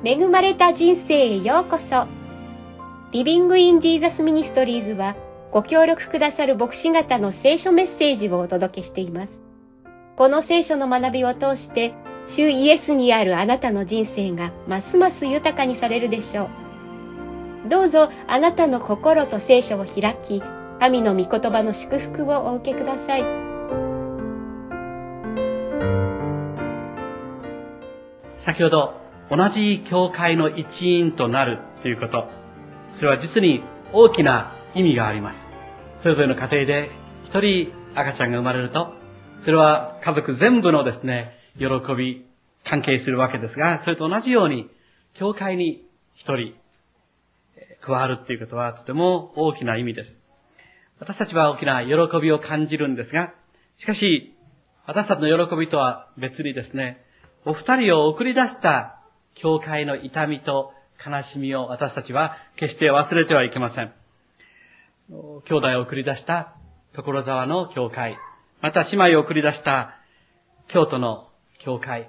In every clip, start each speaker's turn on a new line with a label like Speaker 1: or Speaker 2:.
Speaker 1: 恵まれた人生へようこそ。リビングインジーザスミニストリーズはご協力くださる牧師方の聖書メッセージをお届けしています。この聖書の学びを通して主イエスにあるあなたの人生がますます豊かにされるでしょう。どうぞあなたの心と聖書を開き、神の御言葉の祝福をお受けください。
Speaker 2: 先ほど同じ教会の一員となるということ、それは実に大きな意味があります。それぞれの家庭で一人赤ちゃんが生まれると、それは家族全部のですね、喜び、関係するわけですが、それと同じように教会に一人加わるということはとても大きな意味です。私たちは大きな喜びを感じるんですが、しかし私たちの喜びとは別にですね、お二人を送り出した教会の痛みと悲しみを私たちは決して忘れてはいけません。兄弟を送り出した所沢の教会、また姉妹を送り出した京都の教会、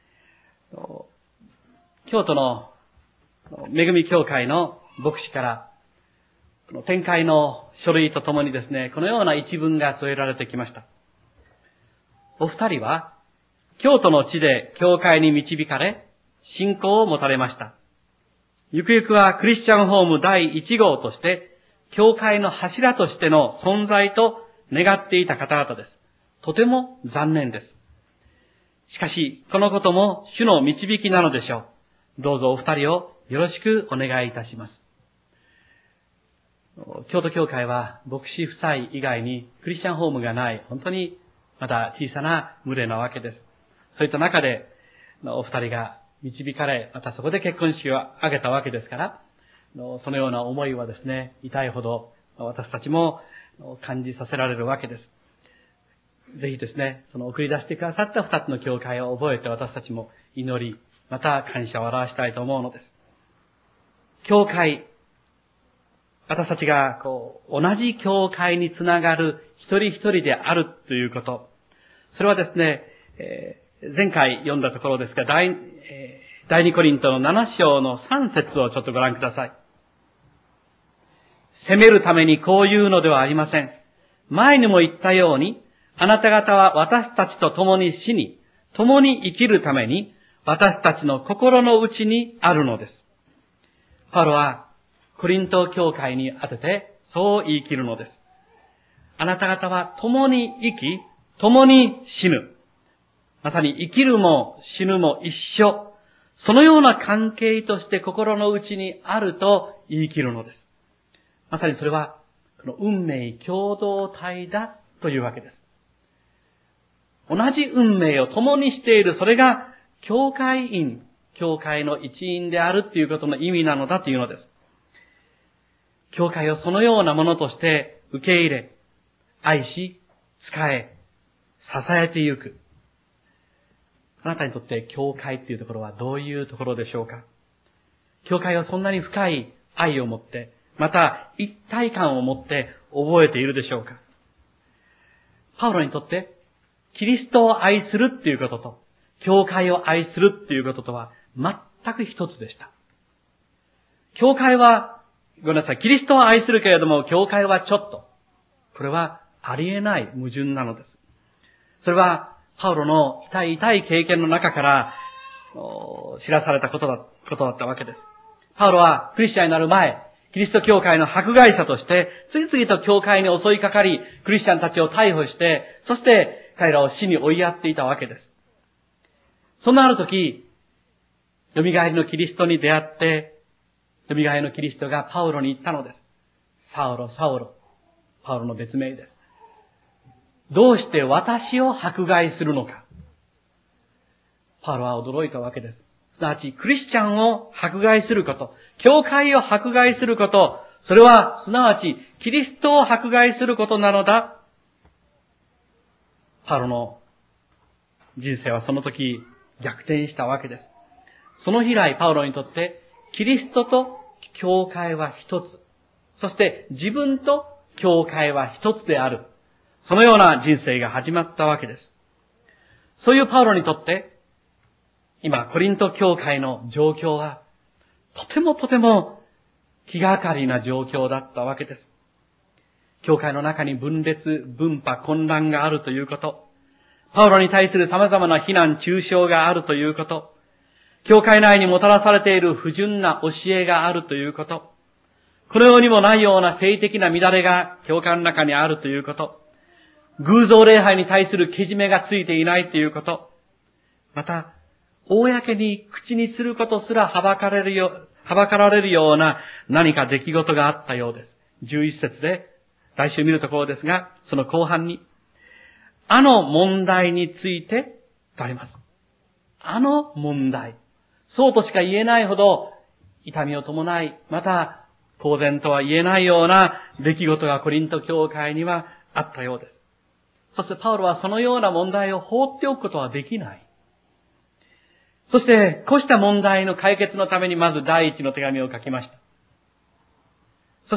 Speaker 2: 京都の恵み教会の牧師から展開の書類とともにですね、このような一文が添えられてきました。お二人は京都の地で教会に導かれ、信仰を持たれました。ゆくゆくはクリスチャンホーム第1号として、教会の柱としての存在と願っていた方々です。とても残念です。しかし、このことも主の導きなのでしょう。どうぞお二人をよろしくお願いいたします。京都教会は牧師夫妻以外にクリスチャンホームがない、本当にまた小さな群れなわけです。そういった中で、お二人が導かれ、またそこで結婚式を挙げたわけですから、そのような思いはですね、痛いほど私たちも感じさせられるわけです。ぜひですね、その送り出してくださった二つの教会を覚えて私たちも祈り、また感謝を表したいと思うのです。教会、私たちが同じ教会につながる一人一人であるということ、それはですね、前回読んだところですが、第2コリントの7章の3節をちょっとご覧ください。責めるためにこう言うのではありません。前にも言ったように、あなた方は私たちと共に死に、共に生きるために、私たちの心の内にあるのです。パウロはコリント教会に当てて、そう言い切るのです。あなた方は共に生き、共に死ぬ。まさに生きるも死ぬも一緒。そのような関係として心の内にあると言い切るのです。まさにそれは、この運命共同体だというわけです。同じ運命を共にしている、それが教会員、教会の一員であるということの意味なのだというのです。教会をそのようなものとして受け入れ、愛し、仕え、支えてゆく。あなたにとって教会っていうところはどういうところでしょうか？教会はそんなに深い愛を持って、また一体感を持って覚えているでしょうか？パウロにとって、キリストを愛するっていうことと、教会を愛するっていうこととは全く一つでした。教会は、ごめんなさい、キリストを愛するけれども、教会はちょっと。これはありえない矛盾なのです。それは、パウロの痛い経験の中から知らされたことだったわけです。パウロはクリスチャンになる前、キリスト教会の迫害者として、次々と教会に襲いかかり、クリスチャンたちを逮捕して、そして彼らを死に追いやっていたわけです。そんなある時、蘇りのキリストに出会って、蘇りのキリストがパウロに言ったのです。サウロ、サウロ。パウロの別名です。どうして私を迫害するのか。パウロは驚いたわけです。すなわち、クリスチャンを迫害すること、教会を迫害すること、それはすなわち、キリストを迫害することなのだ。パウロの人生はその時逆転したわけです。その以来、パウロにとって、キリストと教会は一つ。そして自分と教会は一つである。そのような人生が始まったわけです。そういうパウロにとって、今、コリント教会の状況はとても気がかりな状況だったわけです。教会の中に分裂、分派、混乱があるということ。パウロに対する様々な非難、中傷があるということ。教会内にもたらされている不純な教えがあるということ。この世にもないような性的な乱れが教会の中にあるということ。偶像礼拝に対するけじめがついていないということ。また、公に口にすることすらはばかられるような何か出来事があったようです。11節で、来週見るところですが、その後半に、あの問題についてとあります。あの問題。そうとしか言えないほど痛みを伴い、また公然とは言えないような出来事がコリント教会にはあったようです。そしてパウロはそのような問題を放っておくことはできない。そして、こうした問題の解決のためにまず第一の手紙を書きました。そして、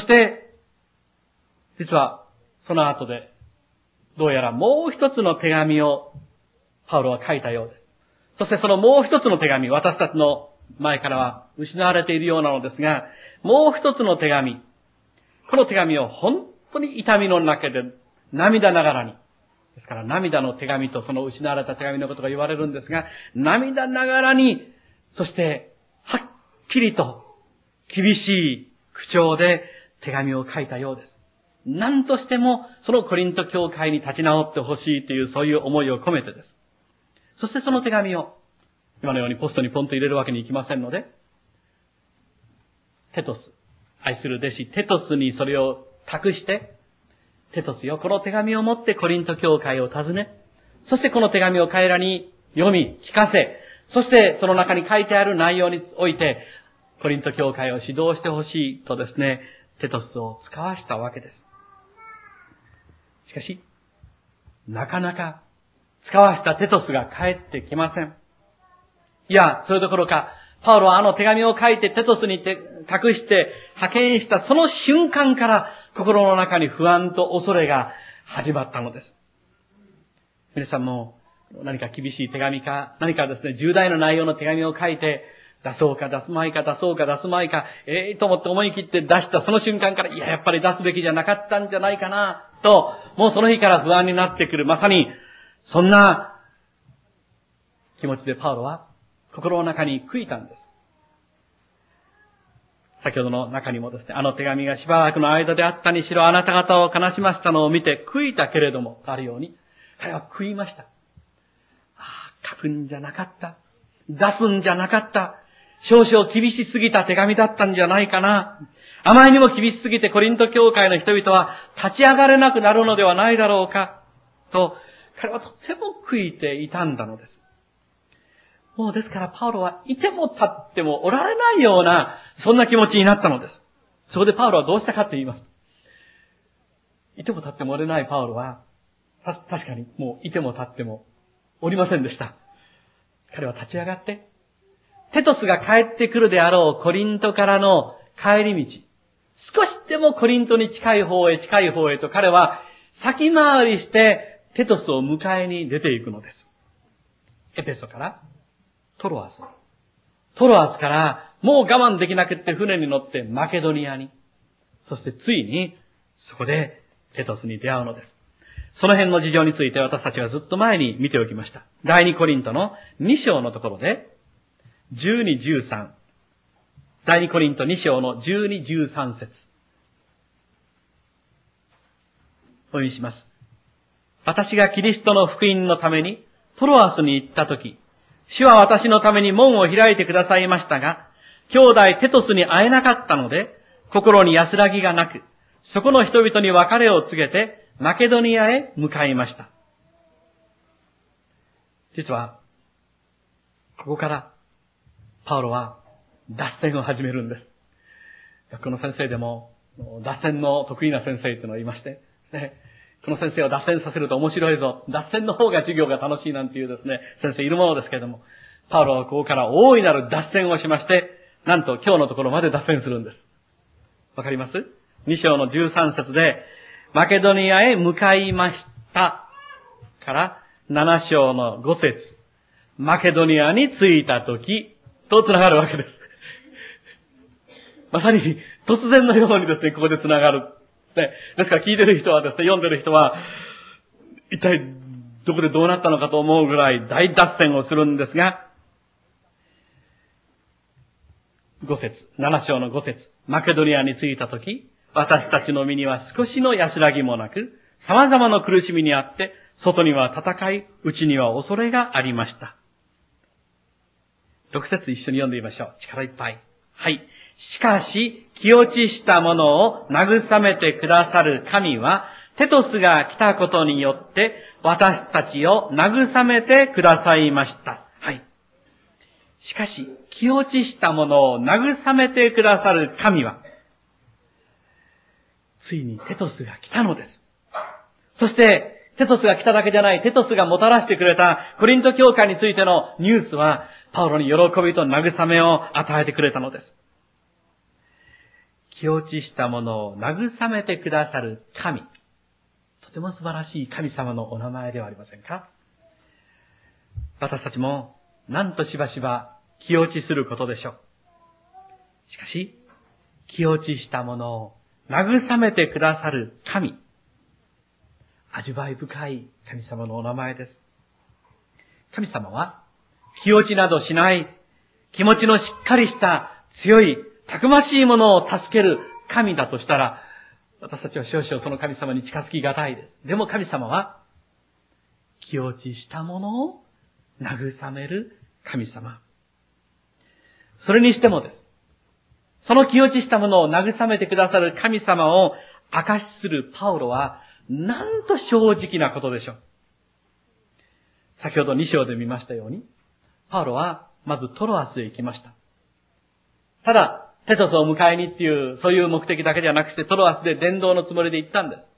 Speaker 2: 実はその後で、どうやらもう一つの手紙をパウロは書いたようです。そしてそのもう一つの手紙、私たちの前からは失われているようなのですが、もう一つの手紙、この手紙を本当に痛みの中で涙ながらに、ですから涙の手紙とその失われた手紙のことが言われるんですが、涙ながらに、そしてはっきりと厳しい口調で手紙を書いたようです。何としてもそのコリント教会に立ち直ってほしいというそういう思いを込めてです。そしてその手紙を今のようにポストにポンと入れるわけにいきませんので、テトス、愛する弟子テトスにそれを託して、テトスよ、この手紙を持ってコリント教会を訪ね、そしてこの手紙を彼らに読み、聞かせ、そしてその中に書いてある内容において、コリント教会を指導してほしいとですね、テトスを使わしたわけです。しかし、なかなか使わしたテトスが帰ってきません。いや、それどころか、パウロはあの手紙を書いてテトスに託して派遣したその瞬間から心の中に不安と恐れが始まったのです。皆さんも何か厳しい手紙か、何かですね、重大な内容の手紙を書いて出そうか出すまいか出そうか出すまいか、と思って思い切って出したその瞬間から、いや、やっぱり出すべきじゃなかったんじゃないかな、と、もうその日から不安になってくる、まさにそんな気持ちでパウロは心の中に悔いたんです。先ほどの中にもですね、あの手紙がしばらくの間であったにしろ、あなた方を悲しませたのを見て悔いたけれども、あるように、彼は悔いました。書くんじゃなかった。出すんじゃなかった。少々厳しすぎた手紙だったんじゃないかな。あまりにも厳しすぎてコリント教会の人々は立ち上がれなくなるのではないだろうか。と、彼はとても悔いていたんだのです。もうですからパウロはいても立ってもおられないような、そんな気持ちになったのです。そこでパウロはどうしたかと言います。いても立ってもおれないパウロは、確かにもういても立ってもおりませんでした。彼は立ち上がって、テトスが帰ってくるであろうコリントからの帰り道、少しでもコリントに近い方へと彼は先回りしてテトスを迎えに出ていくのです。エペソからトロアスからもう我慢できなくって船に乗ってマケドニアに、そしてついにそこでテトスに出会うのです。その辺の事情について私たちはずっと前に見ておきました。第2コリントの2章のところで、12、13。第2コリント2章の12、13節。お読みします。私がキリストの福音のためにトロアスに行ったとき、主は私のために門を開いてくださいましたが、兄弟テトスに会えなかったので、心に安らぎがなく、そこの人々に別れを告げて、マケドニアへ向かいました。実は、ここから、パウロは脱線を始めるんです。学校の先生でも、脱線の得意な先生というのがいまして、この先生を脱線させると面白いぞ、脱線の方が授業が楽しいなんていうですね、先生いるものですけれども、パウロはここから大いなる脱線をしまして、なんと今日のところまで脱線するんです。わかります？ 2 章の13節で、マケドニアへ向かいましたから7章の5節、マケドニアに着いた時とつながるわけです。 まさに突然のようにですね、ここで繋がる。ですから聞いてる人はですね、読んでる人は、一体どこでどうなったのかと思うぐらい大脱線をするんですが、7章の5節、マケドニアに着いたとき、私たちの身には少しの安らぎもなく、様々な苦しみにあって、外には戦い、内には恐れがありました。6節一緒に読んでみましょう。力いっぱい。はい。しかし、気落ちしたものを慰めてくださる神は、テトスが来たことによって、私たちを慰めてくださいました。はい。しかし、気落ちしたものを慰めてくださる神は、ついにテトスが来たのです。そして、テトスが来ただけじゃない、テトスがもたらしてくれたコリント教会についてのニュースは、パウロに喜びと慰めを与えてくれたのです。気落ちしたものを慰めてくださる神。とても素晴らしい神様のお名前ではありませんか？私たちも、なんとしばしば気落ちすることでしょう。しかし、気落ちしたものを慰めてくださる神。味わい深い神様のお名前です。神様は、気落ちなどしない、気持ちのしっかりした強い、たくましいものを助ける神だとしたら、私たちは少々その神様に近づきがたいです。でも神様は、気落ちしたものを慰める神様。それにしてもです。その気落ちしたものを慰めてくださる神様を証しするパウロは、なんと正直なことでしょう。先ほど2章で見ましたように、パウロはまずトロアスへ行きました。ただ、テトスを迎えにっていう、そういう目的だけではなくて、トロアスで伝道のつもりで行ったんです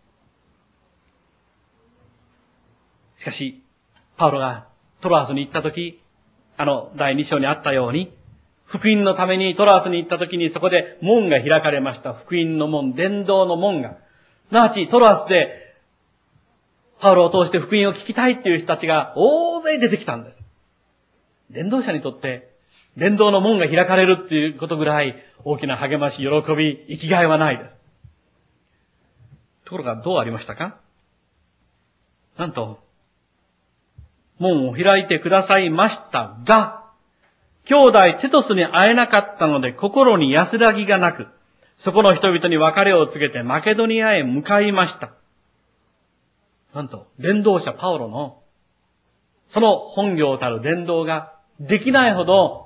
Speaker 2: 。しかし、パウロがトロアスに行ったとき、第2章にあったように、福音のためにトロアスに行ったときにそこで門が開かれました。福音の門、伝道の門が。すなわちトロアスで、パウロを通して福音を聞きたいっていう人たちが大勢出てきたんです。伝道者にとって、伝道の門が開かれるっていうことぐらい大きな励まし、喜び、生きがいはないです。ところがどうありましたか？なんと、門を開いてくださいましたが、兄弟テトスに会えなかったので心に安らぎがなく、そこの人々に別れを告げてマケドニアへ向かいました。なんと、伝道者パウロの、その本業たる伝道ができないほど、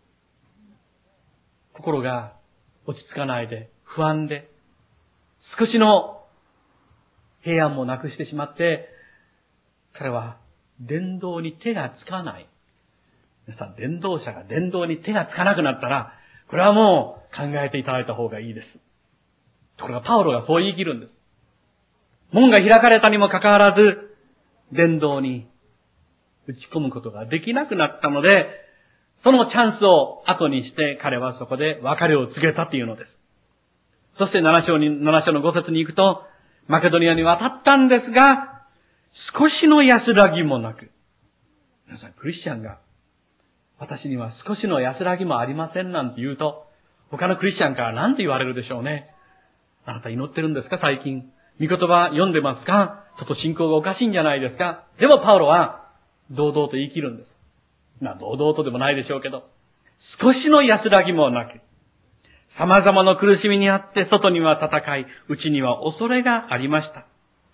Speaker 2: 心が落ち着かないで、不安で、少しの平安もなくしてしまって、彼は伝道に手がつかない。皆さん、伝道者が伝道に手がつかなくなったら、これはもう考えていただいた方がいいです。ところがパウロがそう言い切るんです。門が開かれたにもかかわらず、伝道に打ち込むことができなくなったので、そのチャンスを後にして彼はそこで別れを告げたというのです。そして7章の5節に行くと、マケドニアに渡ったんですが、少しの安らぎもなく。皆さん、クリスチャンが、私には少しの安らぎもありませんなんて言うと、他のクリスチャンから何て言われるでしょうね。あなた祈ってるんですか最近。御言葉読んでますか？ちょっと信仰がおかしいんじゃないですか？でもパウロは、堂々と言い切るんです。堂々とでもないでしょうけど、少しの安らぎもなく、様々な苦しみにあって、外には戦い、内には恐れがありました。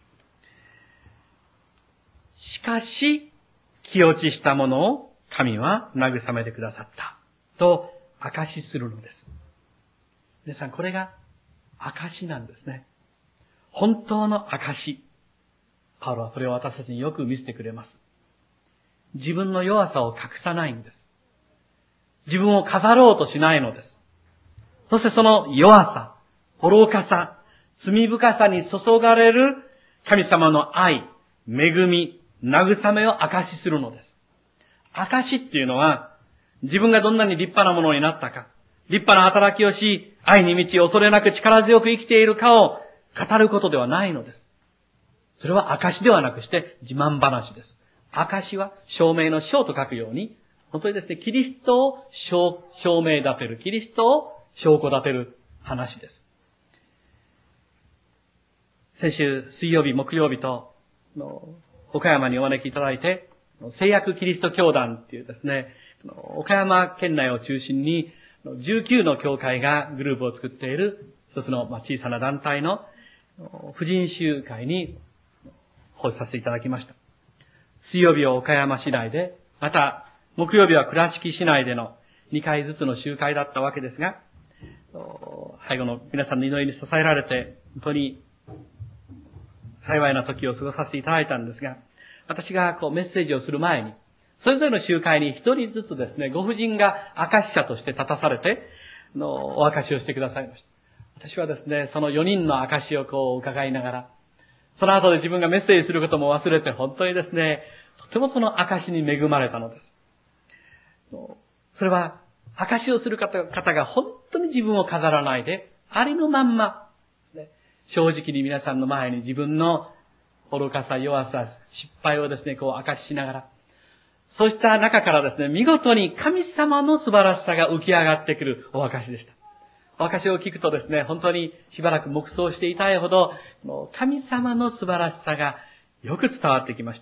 Speaker 2: しかし、気落ちしたものを神は慰めてくださった。と、証しするのです。皆さん、これが証なんですね。本当の証。パウロはそれを私たちによく見せてくれます。自分の弱さを隠さないんです。自分を飾ろうとしないのです。そしてその弱さ、愚かさ、罪深さに注がれる神様の愛、恵み、慰めを証しするのです。証っていうのは、自分がどんなに立派なものになったか、立派な働きをし、愛に満ち恐れなく力強く生きているかを語ることではないのです。それは証ではなくして自慢話です。証は証明の証と書くように、本当にですね、キリストを証明立てる、キリストを証拠立てる、 話です。先週水曜日、木曜日と岡山にお招きいただいて、聖約キリスト教団っていうですね、岡山県内を中心に19の教会がグループを作っている一つの小さな団体の婦人集会に奉仕させていただきました。水曜日は岡山市内で、また木曜日は倉敷市内での2回ずつの集会だったわけですが、背後の皆さんの祈りに支えられて、本当に幸いな時を過ごさせていただいたんですが、私がメッセージをする前に、それぞれの集会に一人ずつですね、ご婦人が証者として立たされて、お証しをしてくださいました。私はですね、その4人の証しを伺いながら、その後で自分がメッセージすることも忘れて、本当にですね、とてもその証しに恵まれたのです。それは、証しをする方が本当に自分を飾らないで、ありのまんま、正直に皆さんの前に自分の愚かさ、弱さ、失敗をですね、証ししながら、そうした中からですね、見事に神様の素晴らしさが浮き上がってくるお証しでした。お証しを聞くとですね、本当にしばらく黙想していたいほど、神様の素晴らしさがよく伝わってきました。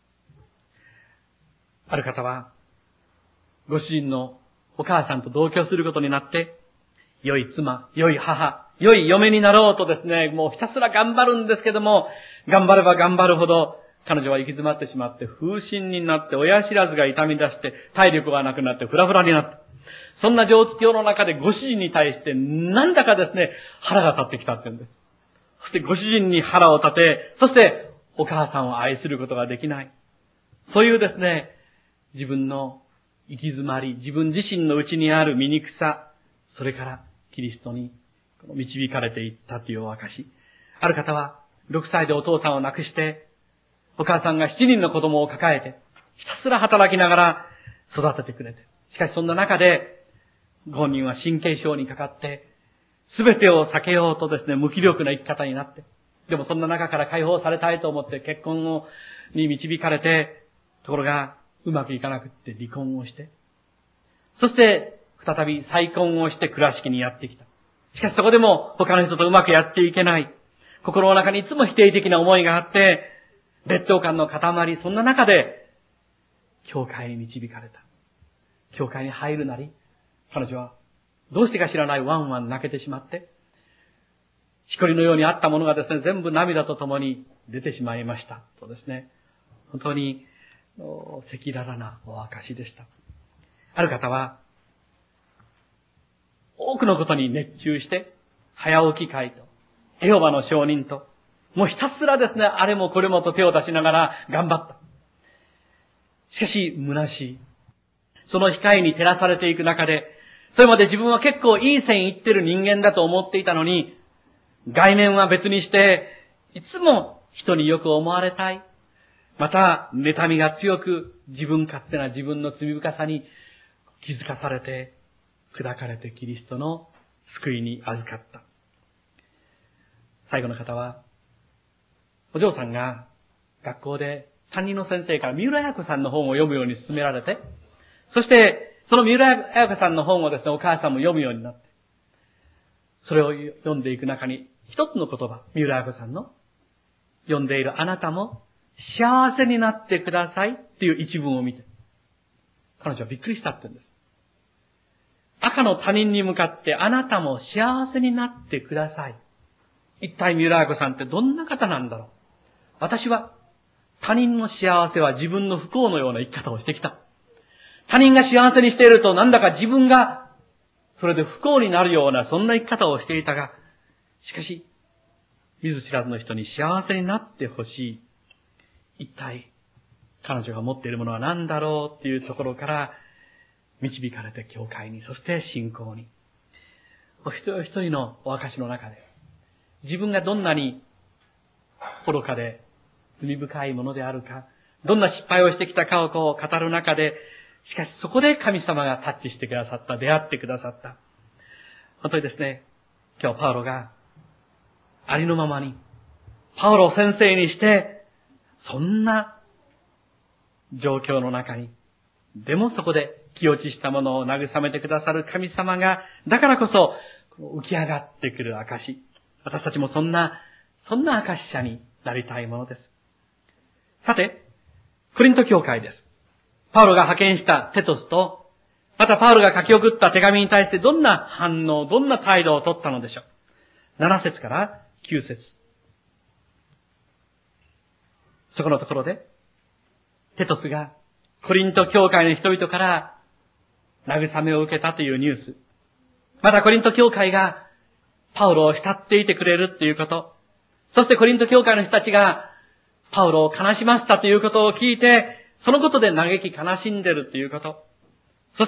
Speaker 2: ある方は、ご主人のお母さんと同居することになって、良い妻、良い母、良い嫁になろうとですね、もうひたすら頑張るんですけども、頑張れば頑張るほど、彼女は行き詰まってしまって、風疹になって、親知らずが痛み出して、体力がなくなって、フラフラになって。そんな状況の中でご主人に対して、なんだかですね、腹が立ってきたって言うんです。そしてご主人に腹を立て、そしてお母さんを愛することができない。そういうですね、自分の行き詰まり、自分自身の内にある醜さ、それからキリストに導かれていったというお証。ある方は、6歳でお父さんを亡くして、お母さんが7人の子供を抱えて、ひたすら働きながら育ててくれて。しかしそんな中で、ご本人は神経症にかかって、すべてを避けようとですね、無気力な生き方になって、でもそんな中から解放されたいと思って結婚に導かれて、ところがうまくいかなくって離婚をして、そして再び再婚をして倉敷にやってきた。しかしそこでも他の人とうまくやっていけない。心の中にいつも否定的な思いがあって、劣等感の塊、そんな中で、教会に導かれた。教会に入るなり、彼女は、どうしてか知らないワンワン泣けてしまって、しこりのようにあったものがですね、全部涙とともに出てしまいました。とですね、本当に、赤裸々なお証でした。ある方は、多くのことに熱中して、早起き会と、エホバの証人と、もうひたすらですね、あれもこれもと手を出しながら頑張った。しかし、虚しい。その光に照らされていく中で、それまで自分は結構いい線いってる人間だと思っていたのに、外面は別にして、いつも人によく思われたい。また、妬みが強く、自分勝手な自分の罪深さに気づかされて、砕かれてキリストの救いに預かった。最後の方は、お嬢さんが学校で担任の先生から三浦綾子さんの本を読むように勧められて、そしてその三浦綾子さんの本をですね、お母さんも読むようになって、それを読んでいく中に一つの言葉、三浦綾子さんの読んでいるあなたも幸せになってくださいっていう一文を見て、彼女はびっくりしたって言うんです。赤の他人に向かってあなたも幸せになってください。一体三浦綾子さんってどんな方なんだろう。私は他人の幸せは自分の不幸のような生き方をしてきた。他人が幸せにしているとなんだか自分がそれで不幸になるようなそんな生き方をしていたが、しかし見ず知らずの人に幸せになってほしい。一体彼女が持っているものは何だろうっていうところから導かれて教会に、そして信仰に。お一人一人のお証の中で自分がどんなに愚かで罪深いものであるか、どんな失敗をしてきたかを語る中で、しかしそこで神様がタッチしてくださった、出会ってくださった。本当にですね、今日パウロがありのままに、パウロを先生にして、そんな状況の中に、でもそこで気落ちしたものを慰めてくださる神様が、だからこそ、 浮き上がってくる証。私たちもそんな証者になりたいものです。さて、コリント教会です。パウロが派遣したテトスと、またパウロが書き送った手紙に対してどんな反応、どんな態度を取ったのでしょう。7節から9節。そこのところで、テトスがコリント教会の人々から慰めを受けたというニュース。またコリント教会がパウロを慕っていてくれるっていうこと。そしてコリント教会の人たちがパウロを悲しませたということを聞いて、そのことで嘆き悲しんでるっていうこと。そして、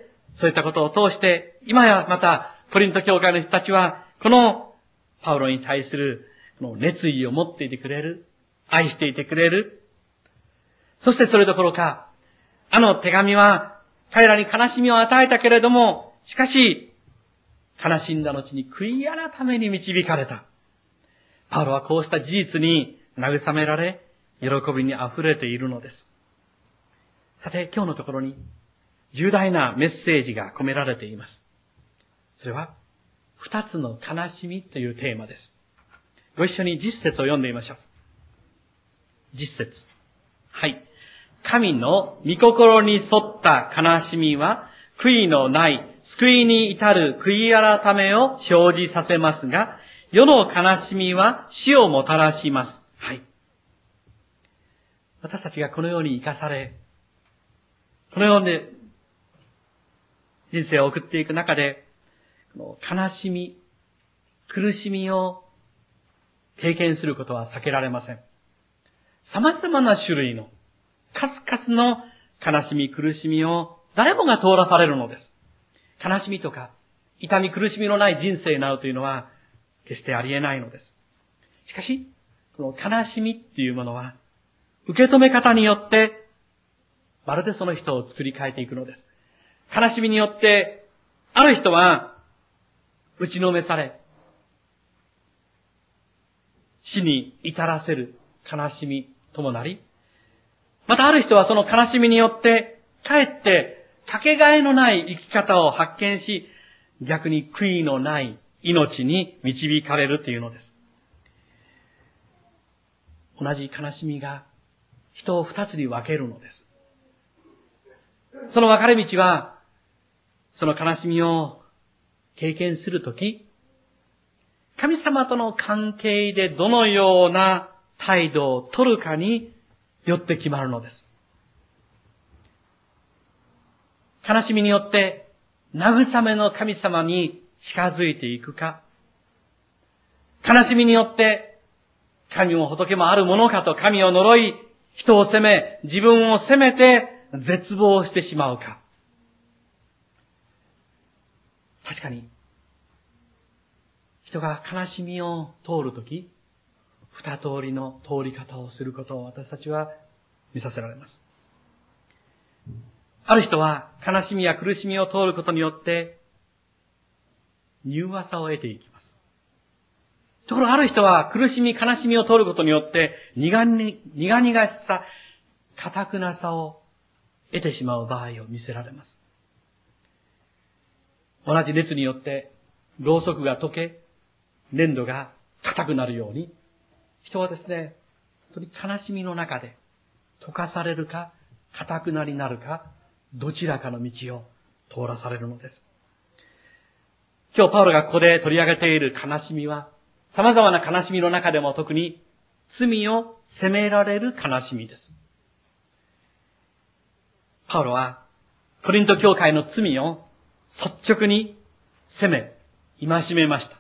Speaker 2: そういったことを通して、今やまたコリント教会の人たちは、このパウロに対するこの熱意を持っていてくれる。愛していてくれる。そしてそれどころか、あの手紙は彼らに悲しみを与えたけれども、しかし、悲しんだ後に悔い改めに導かれた。パウロはこうした事実に慰められ、喜びに溢れているのです。さて、今日のところに重大なメッセージが込められています。それは、二つの悲しみというテーマです。ご一緒に10節を読んでみましょう。10節。はい。神の御心に沿った悲しみは、悔いのない救いに至る悔い改めを生じさせますが、世の悲しみは死をもたらします。はい。私たちがこのように生かされ、このように人生を送っていく中で、悲しみ、苦しみを経験することは避けられません。様々な種類の、数々の悲しみ、苦しみを誰もが通らされるのです。悲しみとか、痛み、苦しみのない人生になるというのは、決してありえないのです。しかし、この悲しみっていうものは、受け止め方によって、まるでその人を作り変えていくのです。悲しみによって、ある人は、打ちのめされ、死に至らせる悲しみともなり、またある人はその悲しみによって、かえってかけがえのない生き方を発見し、逆に悔いのない命に導かれるというのです。同じ悲しみが人を二つに分けるのです。その分かれ道は、その悲しみを経験するとき、神様との関係でどのような態度を取るかによって決まるのです。悲しみによって慰めの神様に近づいていくか、悲しみによって神も仏もあるものかと神を呪い、人を責め、自分を責めて絶望してしまうか。確かに、人が悲しみを通るとき、二通りの通り方をすることを私たちは見させられます。ある人は悲しみや苦しみを通ることによって、柔和さを得ていきます。ところがある人は苦しみ、悲しみを通ることによって、苦々しさ、堅くなさを得てしまう場合を見せられます。同じ熱によって、ろうそくが溶け、粘土が硬くなるように、人はですね、本当に悲しみの中で、溶かされるか、硬くなりなるか、どちらかの道を通らされるのです。今日パウロがここで取り上げている悲しみは、様々な悲しみの中でも特に罪を責められる悲しみです。パウロはコリント教会の罪を率直に責め、戒めました。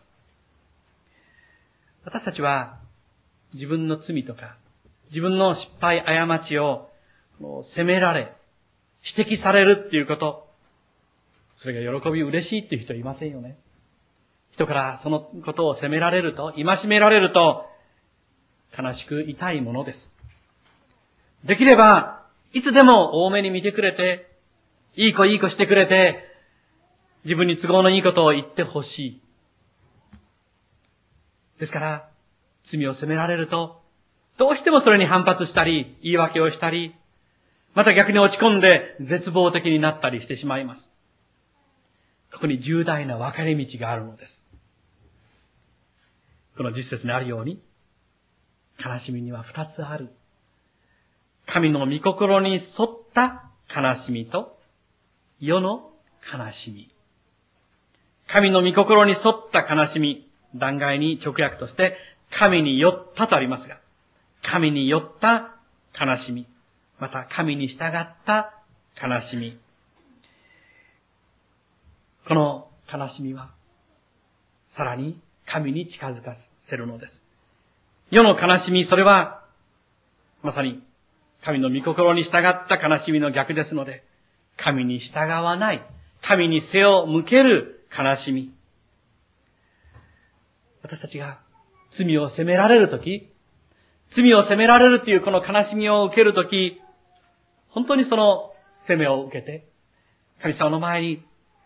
Speaker 2: 私たちは自分の罪とか、自分の失敗、過ちを責められ、指摘されるっていうこと、それが喜び嬉しいっていう人はいませんよね。人からそのことを責められると、戒められると、悲しく痛いものです。できれば、いつでも多めに見てくれて、いい子してくれて、自分に都合のいいことを言ってほしい。ですから、罪を責められると、どうしてもそれに反発したり、言い訳をしたり、また逆に落ち込んで絶望的になったりしてしまいます。とここに重大な分かれ道があるのです。この10節にあるように、悲しみには2つある。神の御心に沿った悲しみと、世の悲しみ。神の御心に沿った悲しみ、断崖に直訳として、神によったとありますが、神によった悲しみ、また神に従った悲しみ。この悲しみは、さらに神に近づかせるのです。世の悲しみ、それは、まさに神の御心に従った悲しみの逆ですので、神に従わない、神に背を向ける悲しみ。私たちが罪を責められるとき、罪を責められるというこの悲しみを受けるとき、本当にその責めを受けて、神様の前に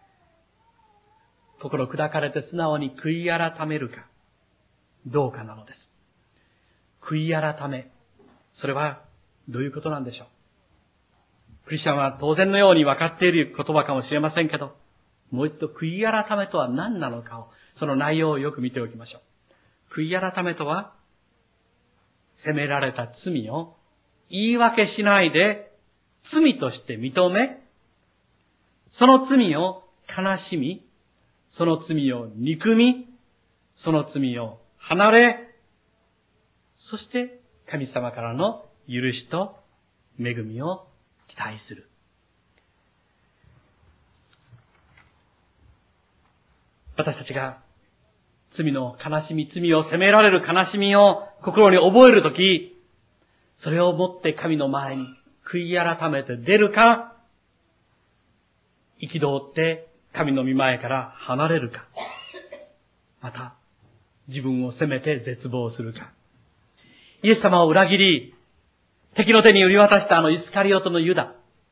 Speaker 2: 心砕かれて素直に悔い改めるか、どうかなのです。悔い改め、それはどういうことなんでしょう。クリスチャンは当然のように分かっている言葉かもしれませんけど、もう一度悔い改めとは何なのかを、その内容をよく見ておきましょう。悔い改めとは、責められた罪を言い訳しないで罪として認め、その罪を悲しみ、その罪を憎み、その罪を離れ、そして神様からの許しと恵みを期待する。私たちが罪の悲しみ、罪を責められる悲しみを心に覚えるとき、それをもって神の前に悔い改めて出るか、憤って神の御前から離れるか、また自分を責めて絶望するか。イエス様を裏切り、敵の手に売り渡したイスカリオトのユダ。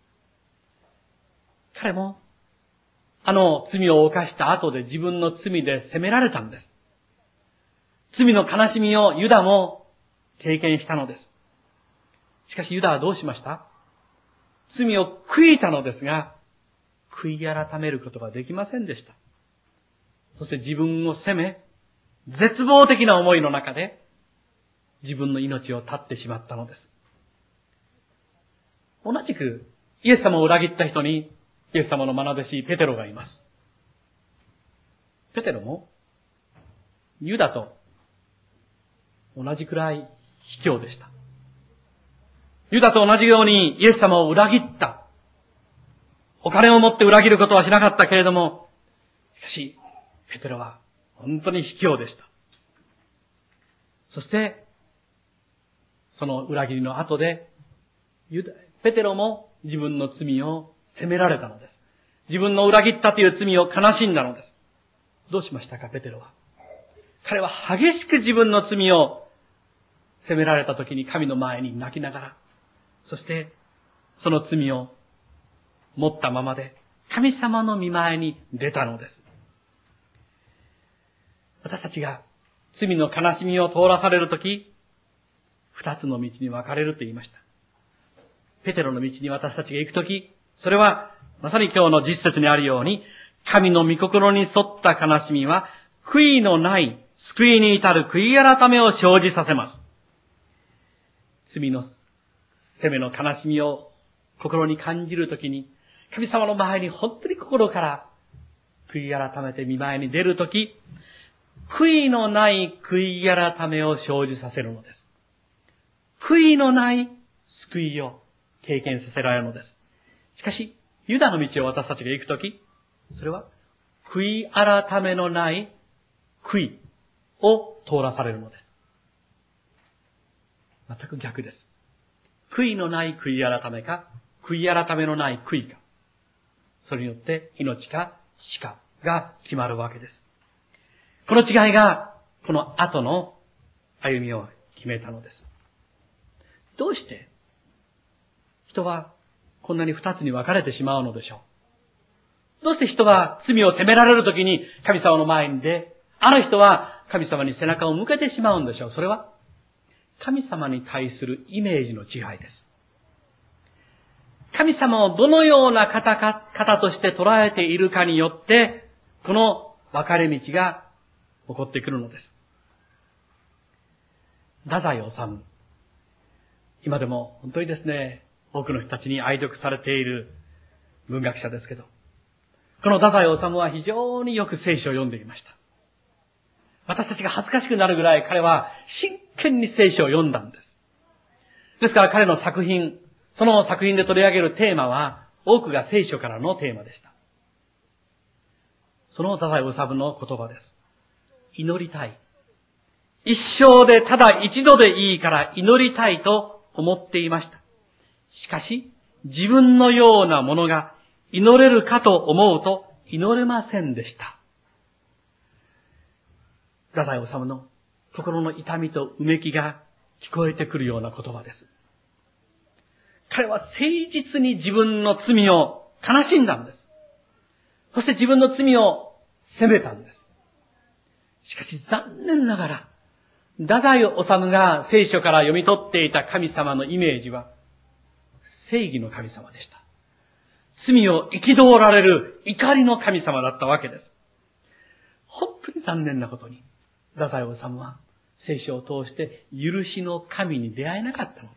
Speaker 2: 彼も罪を犯した後で自分の罪で責められたんです。罪の悲しみをユダも経験したのです。しかしユダはどうしました？罪を悔いたのですが、悔い改めることができませんでした。そして自分を責め、絶望的な思いの中で自分の命を絶ってしまったのです。同じくイエス様を裏切った人にイエス様の愛弟子ペテロがいます。ペテロもユダと同じくらい卑怯でした。ユダと同じようにイエス様を裏切った。お金を持って裏切ることはしなかったけれども、しかしペテロは本当に卑怯でした。そしてその裏切りの後でペテロも自分の罪を責められたのです。自分の裏切ったという罪を悲しんだのです。どうしましたか、ペテロは。彼は激しく自分の罪を責められた時に神の前に泣きながら、そしてその罪を持ったままで神様の御前に出たのです。私たちが罪の悲しみを通らされるとき、二つの道に分かれると言いました。ペテロの道に私たちが行くとき、それはまさに今日の実節にあるように、神の御心に沿った悲しみは、悔いのない救いに至る悔い改めを生じさせます。罪の責めの悲しみを心に感じるときに、神様の前に本当に心から悔い改めて御前に出るとき、悔いのない悔い改めを生じさせるのです。悔いのない救いを経験させられるのです。しかし、ユダの道を私たちが行くとき、それは悔い改めのない悔いを通らされるのです。全く逆です。悔いのない悔い改めか、悔い改めのない悔いか。それによって命か死かが決まるわけです。この違いが、この後の歩みを決めたのです。どうして人はこんなに二つに分かれてしまうのでしょう。どうして人は罪を責められるときに神様の前に出、あの人は神様に背中を向けてしまうんでしょう。それは神様に対するイメージの違いです。神様をどのような方として捉えているかによって、 この分かれ道が起こってくるのです。太宰治。今でも本当にですね、多くの人たちに愛読されている文学者ですけど、この太宰治は非常によく聖書を読んでいました。私たちが恥ずかしくなるぐらい彼は真剣に聖書を読んだんです。ですから彼の作品、その作品で取り上げるテーマは多くが聖書からのテーマでした。その太宰治の言葉です。祈りたい。一生でただ一度でいいから祈りたいと思っていました。しかし、自分のようなものが祈れるかと思うと祈れませんでした。太宰治の心の痛みとうめきが聞こえてくるような言葉です。彼は誠実に自分の罪を悲しんだんです。そして自分の罪を責めたんです。しかし残念ながら、太宰治が聖書から読み取っていた神様のイメージは、正義の神様でした。罪を憤られる怒りの神様だったわけです。本当に残念なことに、太宰治は聖書を通して許しの神に出会えなかったのです。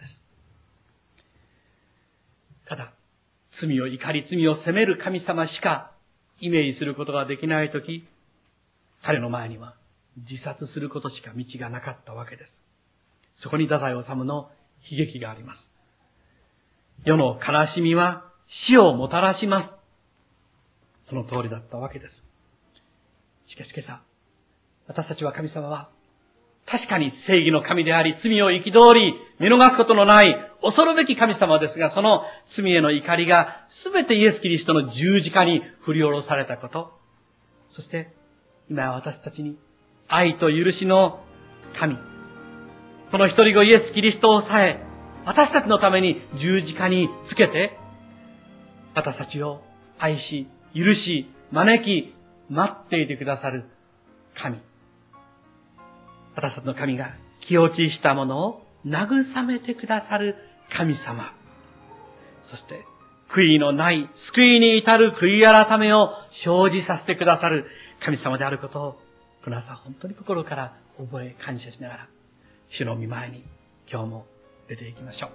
Speaker 2: ただ、罪を怒り、罪を責める神様しかイメージすることができないとき、彼の前には自殺することしか道がなかったわけです。そこに太宰治の悲劇があります。世の悲しみは死をもたらします。その通りだったわけです。しかし今朝、私たちは神様は確かに正義の神であり、罪を憤り、見逃すことのない恐るべき神様ですが、その罪への怒りがすべてイエス・キリストの十字架に振り下ろされたこと。そして、今私たちに愛と許しの神、その一人子イエス・キリストをさえ、私たちのために十字架につけて、私たちを愛し、許し、招き、待っていてくださる神。私たちの神が気落ちしたものを慰めてくださる神様。そして、悔いのない救いに至る悔い改めを生じさせてくださる神様であることを、この朝本当に心から覚え感謝しながら、主の御前に今日も出ていきましょう。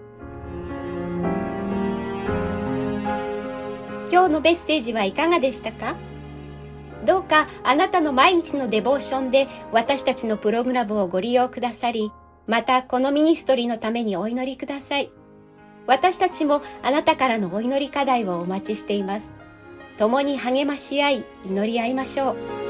Speaker 1: 今日のメッセージはいかがでしたか？どうかあなたの毎日のデボーションで私たちのプログラムをご利用くださり、またこのミニストリーのためにお祈りください。私たちもあなたからのお祈り課題をお待ちしています。共に励まし合い、祈り合いましょう。